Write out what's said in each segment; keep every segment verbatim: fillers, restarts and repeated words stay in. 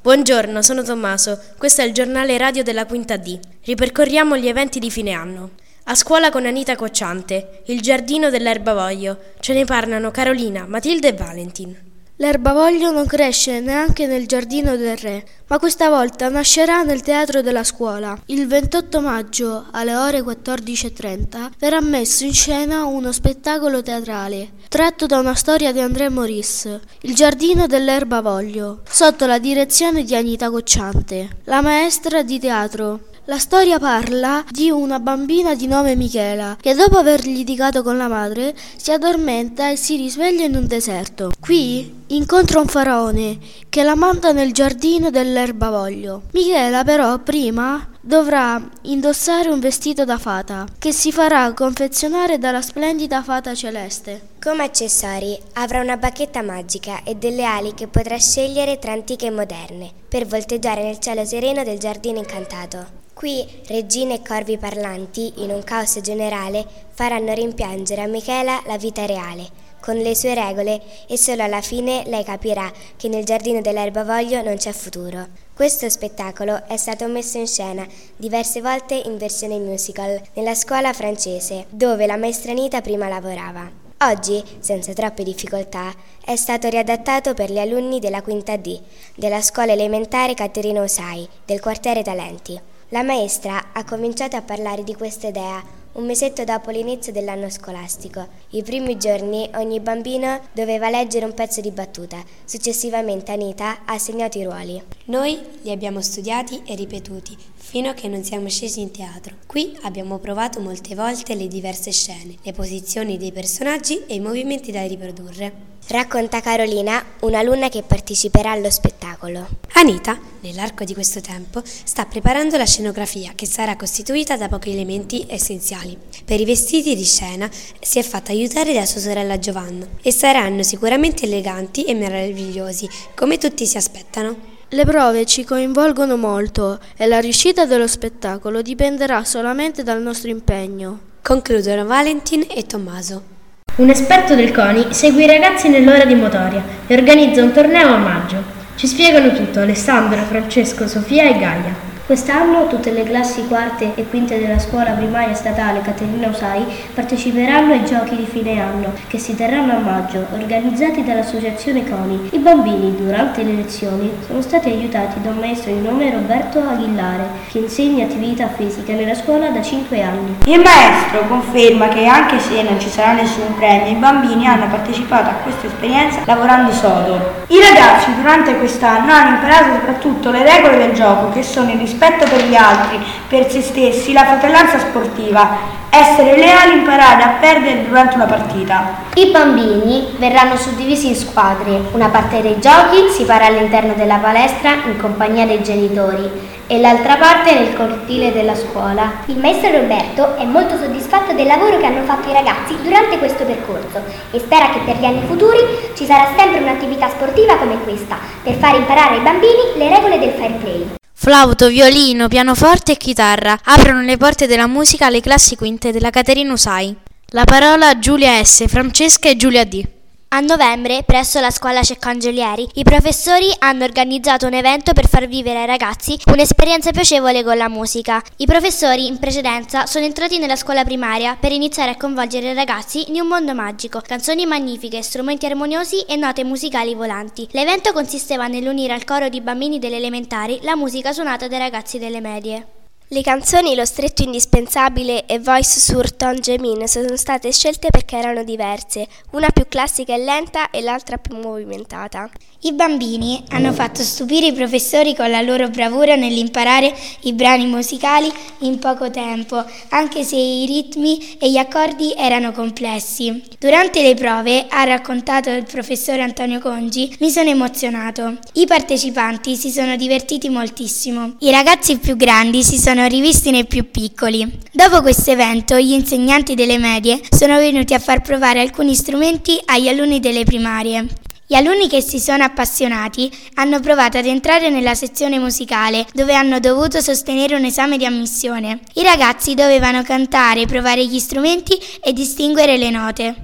Buongiorno, sono Tommaso. Questo è il giornale radio della Quinta D. Ripercorriamo gli eventi di fine anno. A scuola con Anita Cocciante, il giardino dell'erbavoglio. Ce ne parlano Carolina, Matilde e Valentin. L'erbavoglio non cresce neanche nel giardino del re, ma questa volta nascerà nel teatro della scuola. Il ventotto maggio, alle ore quattordici e trenta, verrà messo in scena uno spettacolo teatrale, tratto da una storia di André Maurice, Il giardino dell'erbavoglio, sotto la direzione di Anita Cocciante, la maestra di teatro. La storia parla di una bambina di nome Michela che dopo aver litigato con la madre si addormenta e si risveglia in un deserto. Qui incontra un faraone che la manda nel giardino dell'erbavoglio. Michela però prima dovrà indossare un vestito da fata che si farà confezionare dalla splendida fata celeste. Come accessori avrà una bacchetta magica e delle ali che potrà scegliere tra antiche e moderne per volteggiare nel cielo sereno del giardino incantato. Qui regine e corvi parlanti, in un caos generale, faranno rimpiangere a Michela la vita reale, con le sue regole, e solo alla fine lei capirà che nel giardino dell'erbavoglio non c'è futuro. Questo spettacolo è stato messo in scena diverse volte in versione musical nella scuola francese, dove la maestra Anita prima lavorava. Oggi, senza troppe difficoltà, è stato riadattato per gli alunni della Quinta D, della scuola elementare Caterina Usai, del quartiere Talenti. La maestra ha cominciato a parlare di questa idea un mesetto dopo l'inizio dell'anno scolastico. I primi giorni ogni bambino doveva leggere un pezzo di battuta, successivamente Anita ha assegnato i ruoli. Noi li abbiamo studiati e ripetuti fino a che non siamo scesi in teatro. Qui abbiamo provato molte volte le diverse scene, le posizioni dei personaggi e i movimenti da riprodurre. Racconta Carolina, un'alunna che parteciperà allo spettacolo. Anita, nell'arco di questo tempo, sta preparando la scenografia che sarà costituita da pochi elementi essenziali. Per i vestiti di scena si è fatta aiutare da sua sorella Giovanna e saranno sicuramente eleganti e meravigliosi, come tutti si aspettano. Le prove ci coinvolgono molto e la riuscita dello spettacolo dipenderà solamente dal nostro impegno. Concludono Valentin e Tommaso. Un esperto del CONI segue i ragazzi nell'ora di motoria e organizza un torneo a maggio. Ci spiegano tutto Alessandra, Francesco, Sofia e Gaia. Quest'anno tutte le classi quarte e quinte della scuola primaria statale Caterina Usai parteciperanno ai giochi di fine anno che si terranno a maggio, organizzati dall'associazione CONI. I bambini durante le lezioni sono stati aiutati da un maestro di nome Roberto Aguillare che insegna attività fisica nella scuola da cinque anni. Il maestro conferma che anche se non ci sarà nessun premio, i bambini hanno partecipato a questa esperienza lavorando sodo. I ragazzi durante quest'anno hanno imparato soprattutto le regole del gioco, che sono il rispetto per gli altri, per se stessi, la fratellanza sportiva, essere leali, imparare a perdere durante una partita. I bambini verranno suddivisi in squadre. Una parte dei giochi si farà all'interno della palestra in compagnia dei genitori e l'altra parte nel cortile della scuola. Il maestro Roberto è molto soddisfatto del lavoro che hanno fatto i ragazzi durante questo percorso e spera che per gli anni futuri ci sarà sempre un'attività sportiva come questa per far imparare ai bambini le regole del fair play. Flauto, violino, pianoforte e chitarra aprono le porte della musica alle classi quinte della Caterina Usai. La parola a Giulia S, Francesca e Giulia D. A novembre, presso la scuola Ceccangelieri, i professori hanno organizzato un evento per far vivere ai ragazzi un'esperienza piacevole con la musica. I professori, in precedenza, sono entrati nella scuola primaria per iniziare a coinvolgere i ragazzi in un mondo magico, canzoni magnifiche, strumenti armoniosi e note musicali volanti. L'evento consisteva nell'unire al coro di bambini delle elementari la musica suonata dai ragazzi delle medie. Le canzoni Lo stretto indispensabile e Voice sur ton gemin sono state scelte perché erano diverse, una più classica e lenta e l'altra più movimentata. I bambini hanno fatto stupire i professori con la loro bravura nell'imparare i brani musicali in poco tempo, anche se i ritmi e gli accordi erano complessi. Durante le prove, ha raccontato il professore Antonio Congi, mi sono emozionato. I partecipanti si sono divertiti moltissimo. I ragazzi più grandi si sono rivisti nei più piccoli. Dopo questo evento, gli insegnanti delle medie sono venuti a far provare alcuni strumenti agli alunni delle primarie. Gli alunni che si sono appassionati hanno provato ad entrare nella sezione musicale, dove hanno dovuto sostenere un esame di ammissione. I ragazzi dovevano cantare, provare gli strumenti e distinguere le note.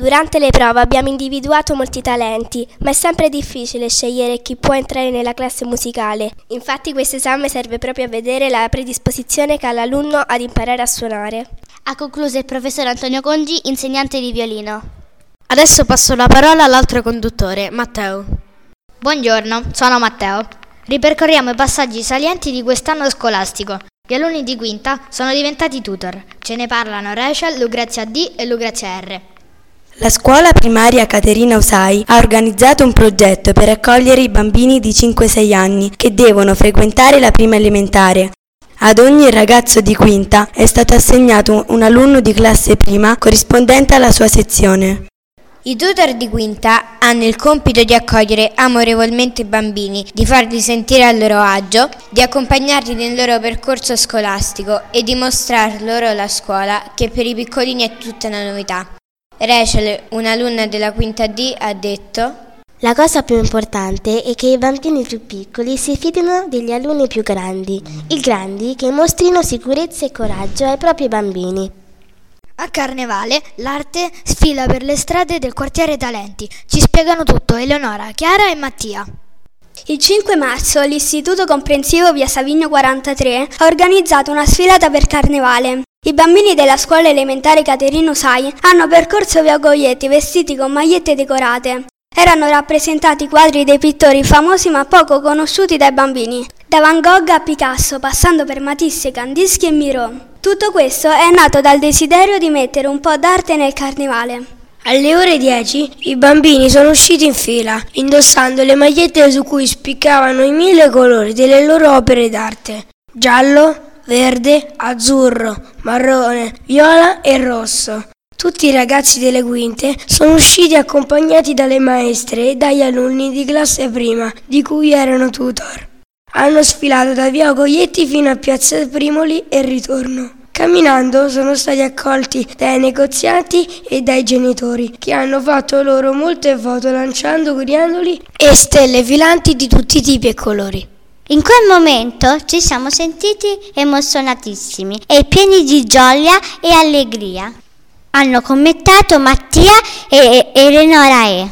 Durante le prove abbiamo individuato molti talenti, ma è sempre difficile scegliere chi può entrare nella classe musicale. Infatti questo esame serve proprio a vedere la predisposizione che ha l'alunno ad imparare a suonare. Ha concluso il professor Antonio Congi, insegnante di violino. Adesso passo la parola all'altro conduttore, Matteo. Buongiorno, sono Matteo. Ripercorriamo i passaggi salienti di quest'anno scolastico. Gli alunni di quinta sono diventati tutor. Ce ne parlano Rachel, Lucrezia D e Lucrezia R. La scuola primaria Caterina Usai ha organizzato un progetto per accogliere i bambini di cinque sei anni che devono frequentare la prima elementare. Ad ogni ragazzo di quinta è stato assegnato un alunno di classe prima corrispondente alla sua sezione. I tutor di quinta hanno il compito di accogliere amorevolmente i bambini, di farli sentire a loro agio, di accompagnarli nel loro percorso scolastico e di mostrar loro la scuola, che per i piccolini è tutta una novità. Rachel, un'alunna della quinta D, ha detto: la cosa più importante è che i bambini più piccoli si fidino degli alunni più grandi, i grandi che mostrino sicurezza e coraggio ai propri bambini. A Carnevale l'arte sfila per le strade del quartiere Talenti. Ci spiegano tutto Eleonora, Chiara e Mattia. Il cinque marzo l'Istituto Comprensivo Via Savigno quarantatré ha organizzato una sfilata per Carnevale. I bambini della scuola elementare Caterina Usai hanno percorso via Goglietti vestiti con magliette decorate. Erano rappresentati quadri dei pittori famosi ma poco conosciuti dai bambini, da Van Gogh a Picasso, passando per Matisse, Kandinsky e Miró. Tutto questo è nato dal desiderio di mettere un po' d'arte nel carnevale. Alle ore dieci i bambini sono usciti in fila, indossando le magliette su cui spiccavano i mille colori delle loro opere d'arte: giallo, verde, azzurro, marrone, viola e rosso. Tutti i ragazzi delle quinte sono usciti accompagnati dalle maestre e dagli alunni di classe prima, di cui erano tutor. Hanno sfilato da via Goglietti fino a piazza Primoli e ritorno. Camminando sono stati accolti dai negozianti e dai genitori, che hanno fatto loro molte foto lanciando coriandoli e stelle filanti di tutti i tipi e colori. In quel momento ci siamo sentiti emozionatissimi e pieni di gioia e allegria. Hanno commentato Mattia e Eleonora E.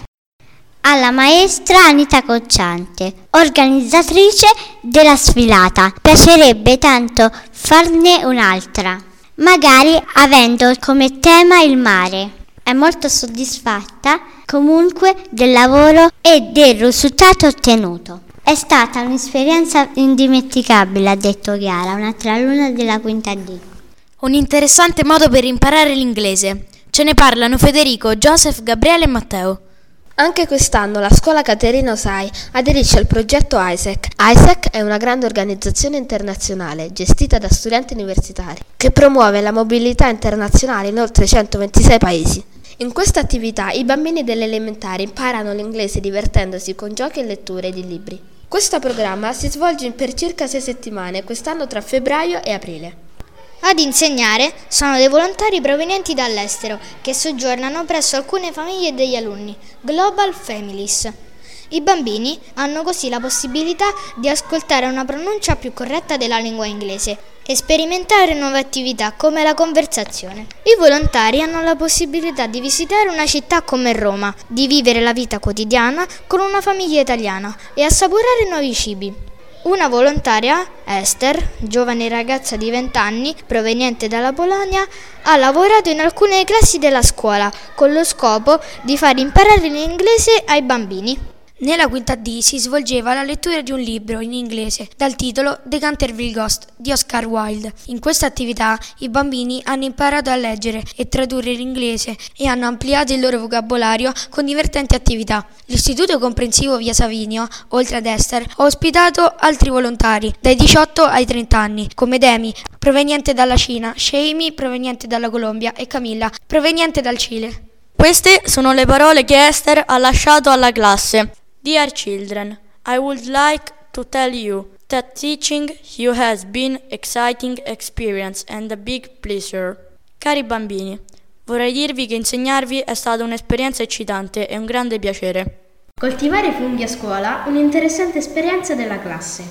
Alla maestra Anita Cocciante, organizzatrice della sfilata. Piacerebbe tanto farne un'altra, magari avendo come tema il mare. È molto soddisfatta comunque del lavoro e del risultato ottenuto. È stata un'esperienza indimenticabile, ha detto Chiara, un'altra alunna della quinta D. Un interessante modo per imparare l'inglese. Ce ne parlano Federico, Joseph, Gabriele e Matteo. Anche quest'anno la scuola Caterina Usai aderisce al progetto I S E C. I S E C è una grande organizzazione internazionale gestita da studenti universitari che promuove la mobilità internazionale in oltre centoventisei paesi. In questa attività i bambini delle elementari imparano l'inglese divertendosi con giochi e letture di libri. Questo programma si svolge per circa sei settimane, quest'anno tra febbraio e aprile. Ad insegnare sono dei volontari provenienti dall'estero che soggiornano presso alcune famiglie degli alunni, Global Families. I bambini hanno così la possibilità di ascoltare una pronuncia più corretta della lingua inglese e sperimentare nuove attività come la conversazione. I volontari hanno la possibilità di visitare una città come Roma, di vivere la vita quotidiana con una famiglia italiana e assaporare nuovi cibi. Una volontaria, Esther, giovane ragazza di venti anni, proveniente dalla Polonia, ha lavorato in alcune classi della scuola con lo scopo di far imparare l'inglese ai bambini. Nella quinta D si svolgeva la lettura di un libro in inglese dal titolo The Canterville Ghost di Oscar Wilde. In questa attività i bambini hanno imparato a leggere e tradurre l'inglese e hanno ampliato il loro vocabolario con divertenti attività. L'Istituto Comprensivo Via Savigno, oltre ad Esther, ha ospitato altri volontari dai diciotto ai trenta anni, come Demi, proveniente dalla Cina, Sheimi, proveniente dalla Colombia e Camilla, proveniente dal Cile. Queste sono le parole che Esther ha lasciato alla classe. Dear children, I would like to tell you that teaching you has been exciting experience and a big pleasure. Cari bambini, vorrei dirvi che insegnarvi è stata un'esperienza eccitante e un grande piacere. Coltivare funghi a scuola, un'interessante esperienza della classe.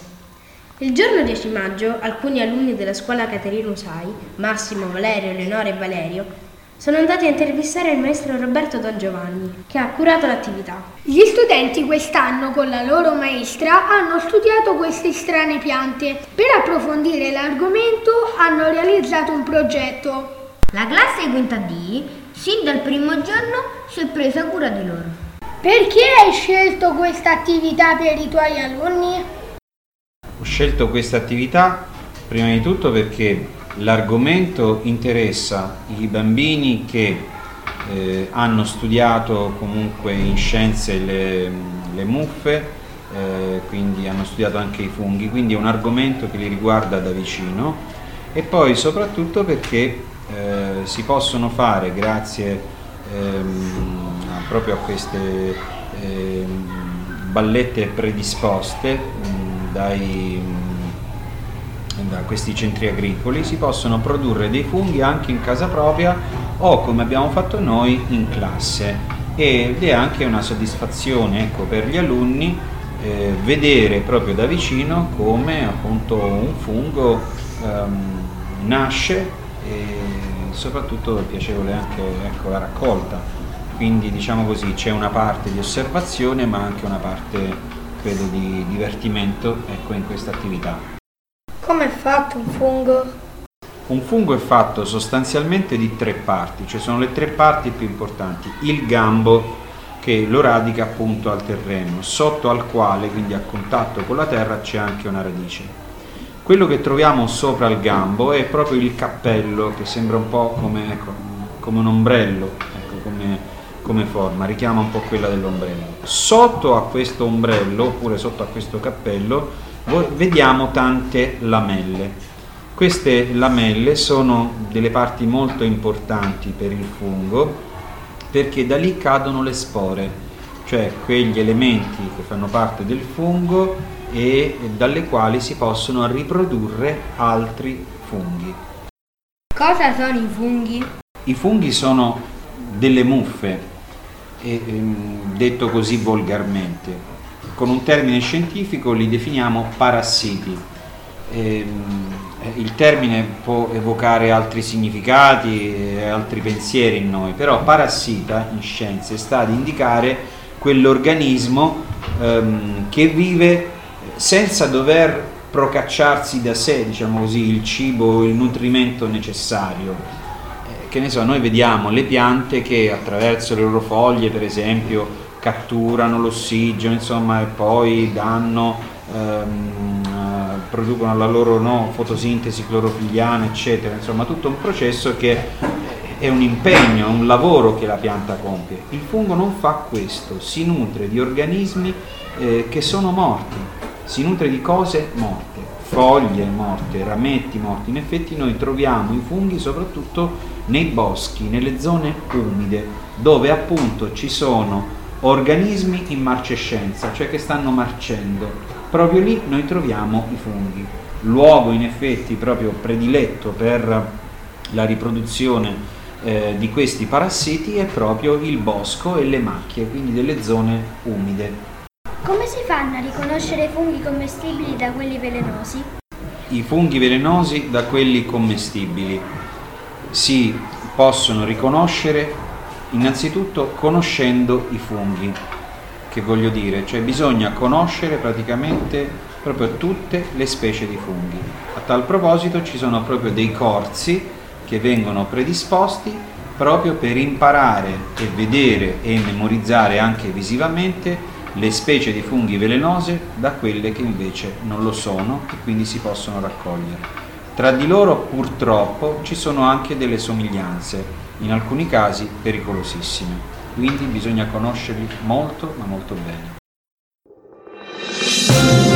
Il giorno dieci maggio alcuni alunni della scuola Caterina Usai, Massimo, Valerio, Eleonora e Valerio, sono andati a intervistare il maestro Roberto Don Giovanni, che ha curato l'attività. Gli studenti quest'anno con la loro maestra hanno studiato queste strane piante. Per approfondire l'argomento hanno realizzato un progetto. La classe quinta D, sin dal primo giorno, si è presa cura di loro. Perché hai scelto questa attività per i tuoi alunni? Ho scelto questa attività prima di tutto perché l'argomento interessa i bambini che eh, hanno studiato comunque in scienze le, le muffe, eh, quindi hanno studiato anche i funghi, quindi è un argomento che li riguarda da vicino, e poi soprattutto perché eh, si possono fare grazie ehm, proprio a queste eh, ballette predisposte mh, dai, mh, da questi centri agricoli, si possono produrre dei funghi anche in casa propria o, come abbiamo fatto noi, in classe, ed è anche una soddisfazione, ecco, per gli alunni eh, vedere proprio da vicino come appunto un fungo ehm, nasce, e soprattutto è piacevole anche, ecco, la raccolta. Quindi, diciamo così, c'è una parte di osservazione ma anche una parte, credo, di divertimento, ecco, in questa attività. Come è fatto un fungo? Un fungo è fatto sostanzialmente di tre parti, cioè sono le tre parti più importanti. Il gambo, che lo radica appunto al terreno, sotto al quale, quindi a contatto con la terra, c'è anche una radice. Quello che troviamo sopra il gambo è proprio il cappello, che sembra un po' come, ecco, come un ombrello, ecco, come come forma, richiama un po' quella dell'ombrello. Sotto a questo ombrello, oppure sotto a questo cappello, vediamo tante lamelle. Queste lamelle sono delle parti molto importanti per il fungo, perché da lì cadono le spore, cioè quegli elementi che fanno parte del fungo e dalle quali si possono riprodurre altri funghi. Cosa sono i funghi? I funghi sono delle muffe, e, ehm, detto così volgarmente. Con un termine scientifico li definiamo parassiti. Ehm, il termine può evocare altri significati e altri pensieri in noi, però parassita in scienze sta ad indicare quell'organismo ehm, che vive senza dover procacciarsi da sé, diciamo così, il cibo, il nutrimento necessario. Che ne so, noi vediamo le piante che attraverso le loro foglie, per esempio, catturano l'ossigeno, insomma, e poi danno, ehm, producono la loro, no, fotosintesi clorofilliana, eccetera. Insomma, tutto un processo che è un impegno, è un lavoro che la pianta compie. Il fungo non fa questo, si nutre di organismi eh, che sono morti, si nutre di cose morte, foglie morte, rametti morti. In effetti noi troviamo i funghi soprattutto nei boschi, nelle zone umide, dove appunto ci sono organismi in marcescenza, cioè che stanno marcendo. Proprio lì noi troviamo i funghi. Luogo in effetti proprio prediletto per la riproduzione eh, di questi parassiti è proprio il bosco e le macchie, quindi delle zone umide. Come si fanno a riconoscere i funghi commestibili da quelli velenosi? I funghi velenosi da quelli commestibili si possono riconoscere innanzitutto conoscendo i funghi. Che voglio dire? Cioè bisogna conoscere praticamente proprio tutte le specie di funghi. A tal proposito ci sono proprio dei corsi che vengono predisposti proprio per imparare e vedere e memorizzare anche visivamente le specie di funghi velenose da quelle che invece non lo sono e quindi si possono raccogliere. Tra di loro purtroppo ci sono anche delle somiglianze, in alcuni casi pericolosissime, quindi bisogna conoscerli molto ma molto bene.